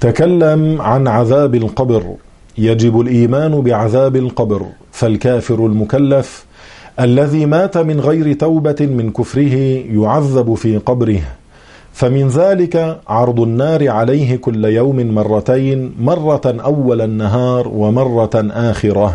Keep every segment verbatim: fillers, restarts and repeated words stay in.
تكلم عن عذاب القبر. يجب الإيمان بعذاب القبر، فالكافر المكلف الذي مات من غير توبة من كفره يعذب في قبره، فمن ذلك عرض النار عليه كل يوم مرتين، مرة أول النهار ومرة آخرة،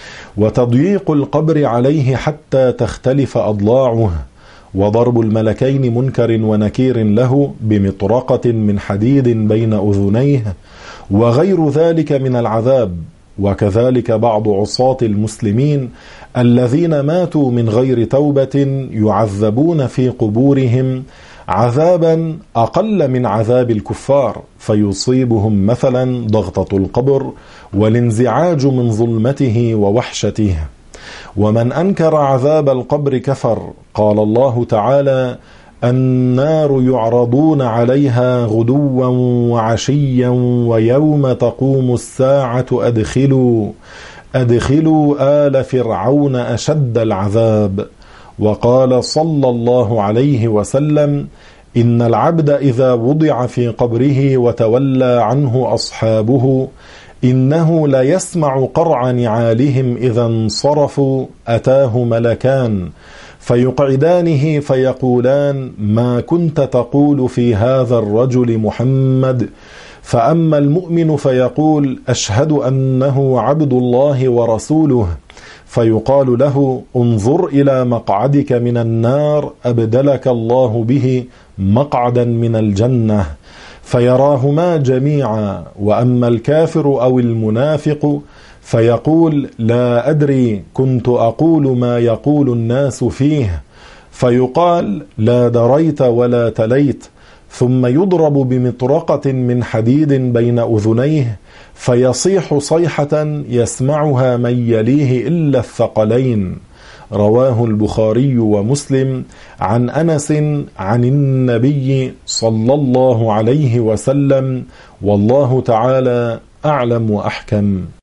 وتضييق القبر عليه حتى تختلف أضلاعه، وضرب الملكين منكر ونكير له بمطرقة من حديد بين أذنيه، وغير ذلك من العذاب. وكذلك بعض عصاة المسلمين الذين ماتوا من غير توبة يعذبون في قبورهم عذابا أقل من عذاب الكفار، فيصيبهم مثلا ضغطة القبر والانزعاج من ظلمته ووحشته. ومن أنكر عذاب القبر كفر. قال الله تعالى: النار يعرضون عليها غدوا وعشيا ويوم تقوم الساعة أدخلوا أدخلوا آل فرعون أشد العذاب. وقال صلى الله عليه وسلم: إن العبد إذا وضع في قبره وتولى عنه أصحابه إنه لا يسمع قرع نعالهم إذا انصرفوا أتاه ملكان فيقعدانه فيقولان: ما كنت تقول في هذا الرجل محمد؟ فأما المؤمن فيقول: أشهد أنه عبد الله ورسوله، فيقال له: انظر إلى مقعدك من النار أبدلك الله به مقعدا من الجنة، فيراهما جميعا. وأما الكافر أو المنافق فيقول: لا أدري، كنت أقول ما يقول الناس فيه، فيقال: لا دريت ولا تليت، ثم يضرب بمطرقة من حديد بين أذنيه فيصيح صيحة يسمعها من يليه إلا الثقلين. رواه البخاري ومسلم عن أنس عن النبي صلى الله عليه وسلم، والله تعالى أعلم وأحكم.